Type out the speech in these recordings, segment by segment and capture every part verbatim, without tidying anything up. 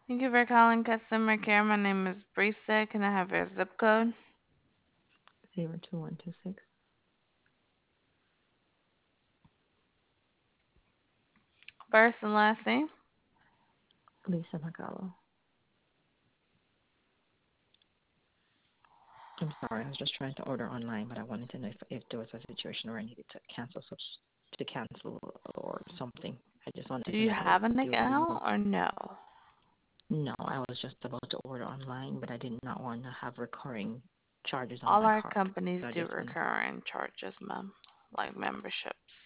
Thank you for calling customer care. My name is Brisa. Can I have your zip code? Zero two one two six. First and last name? Lisa Magalo. I'm sorry, I was just trying to order online, but I wanted to know if, if there was a situation where I needed to cancel subs to cancel or something. I just wanted Do to you know if have an there would be more. account or no? No, I was just about to order online, but I did not want to have recurring charges on All my our card. companies So I do just wanted. recurring charges, ma'am, like memberships.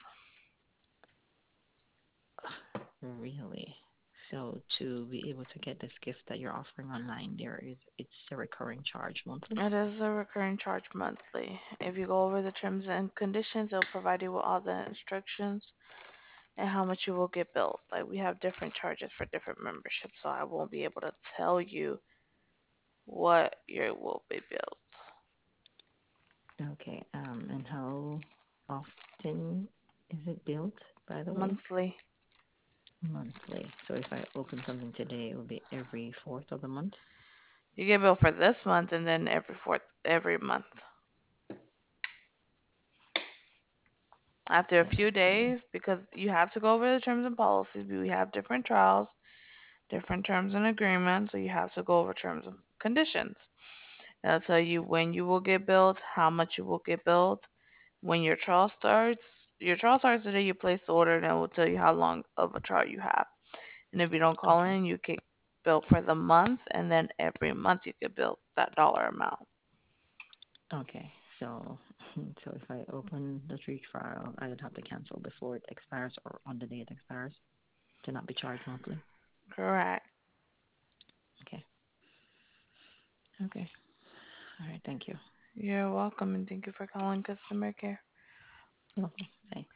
Really? So to be able to get this gift that you're offering online, there is it's a recurring charge monthly. It is a recurring charge monthly. If you go over the terms and conditions, it'll provide you with all the instructions and how much you will get billed. Like we have different charges for different memberships, so I won't be able to tell you what you will be billed. Okay. Um, and how often is it built, by the way? Monthly. Monthly. So if I open something today, it will be every fourth of the month. You get billed for this month and then every fourth every month. After a few Okay. days, because you have to go over the terms and policies, we have different trials, different terms and agreements, so you have to go over terms and conditions. It'll tell you when you will get billed, how much you will get billed, when your trial starts. Your trial starts the day you place the order, and it will tell you how long of a trial you have. And if you don't call Okay. in, you get billed for the month, and then every month you get billed that dollar amount. Okay. So, so if I open the free trial, I would have to cancel before it expires or on the day it expires to not be charged monthly. Correct. Okay. Okay. All right. Thank you. You're welcome, and thank you for calling customer care. You're welcome. Bye.